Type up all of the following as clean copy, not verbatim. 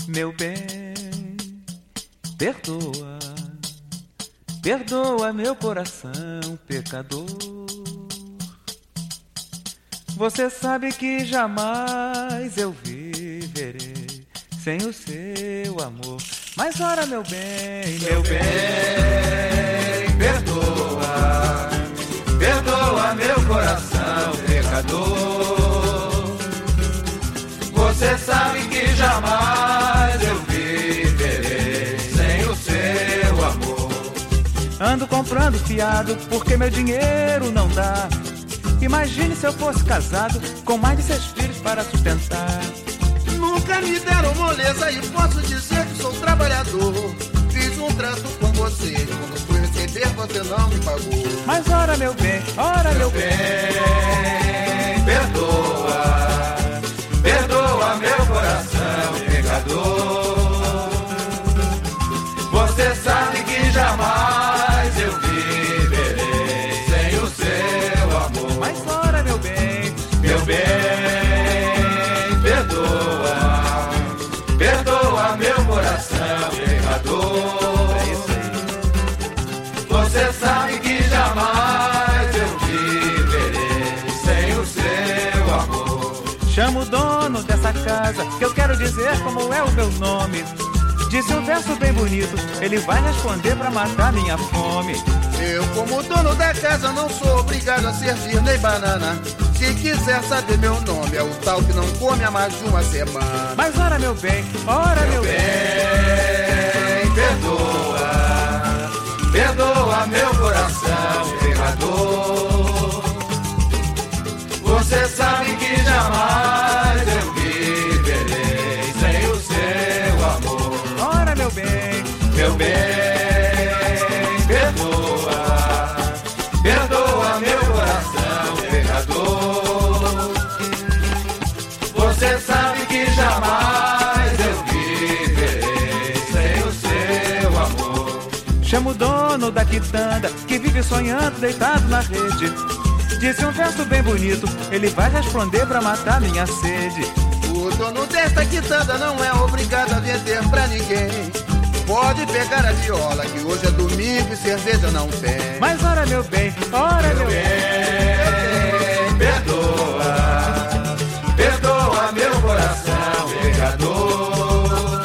Meu bem, perdoa, perdoa meu coração pecador. Você sabe que jamais eu viverei sem o seu amor. Mas ora, meu bem, perdoa, perdoa meu coração pecador. Você sabe que jamais eu viverei sem o seu amor. Ando comprando fiado porque meu dinheiro não dá. Imagine se eu fosse casado com mais de 6 filhos para sustentar. Nunca me deram moleza e posso dizer que sou trabalhador. Fiz um trato com você, quando fui receber você não me pagou. Mas ora, meu bem, perdoa, perdoa meu coração pecador. Você sabe que jamais eu viverei sem o seu amor. Mas ora, meu bem, perdoa, perdoa meu coração pecador. É isso aí. Você sabe que jamais eu viverei sem o seu amor. Chama o dono dessa casa, que eu quero dizer como é o meu nome. Disse um verso bem bonito, ele vai responder pra matar minha fome. Eu, como dono da casa, não sou obrigado a servir nem banana. Se quiser saber meu nome, é o tal que não come há mais de uma semana. Mas ora, meu bem, perdoa, perdoa meu coração pecador. Você sabe que jamais eu viverei sem o seu amor. Ora, meu bem, perdoa, perdoa meu coração pecador. Você sabe que jamais eu viverei sem o seu amor. Chama o dono da quitanda, que vive sonhando deitado na rede. Disse um verso bem bonito, ele vai responder pra matar minha sede. O dono desta quitanda não é obrigado a vender pra ninguém. Pode pegar a viola, que hoje é domingo e cerveja não tem. Mas ora, meu bem, perdoa, perdoa meu coração pecador.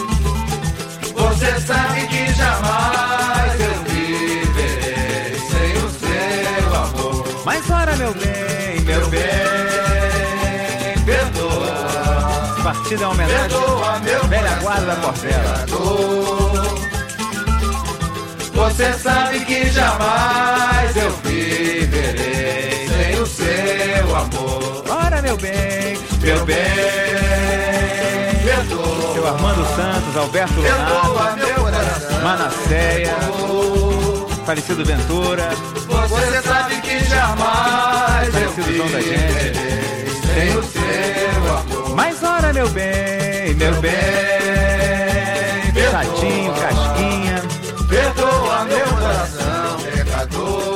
Você sabe que jamais eu viverei sem o seu amor. Mas ora, meu bem, perdoa. Partida é uma homenagem à velha guarda da Portela. Você sabe que jamais eu viverei sem o seu amor. Ora, meu bem, perdoa. Seu Armando Santos, Alberto Lunar, Manasseia, falecido Ventura. Você sabe que jamais eu viverei sem o seu amor. Mas ora, meu bem, Chatinho, Casquinha, perdoa meu coração pecador.